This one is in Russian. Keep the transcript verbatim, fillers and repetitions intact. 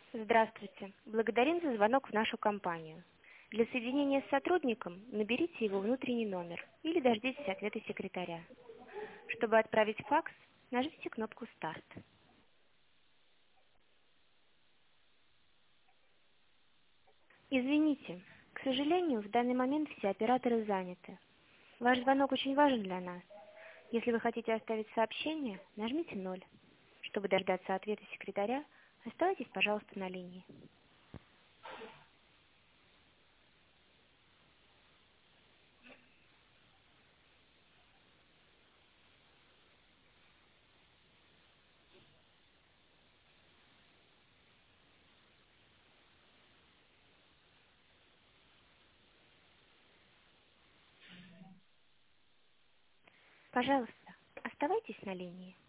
Здравствуйте. Благодарим за звонок в нашу компанию. Для соединения с сотрудником наберите его внутренний номер или дождитесь ответа секретаря. Чтобы отправить факс, нажмите кнопку «Старт». Извините, к сожалению, в данный момент все операторы заняты. Ваш звонок очень важен для нас. Если вы хотите оставить сообщение, нажмите ноль. Чтобы дождаться ответа секретаря, оставайтесь, пожалуйста, на линии. Пожалуйста, оставайтесь на линии.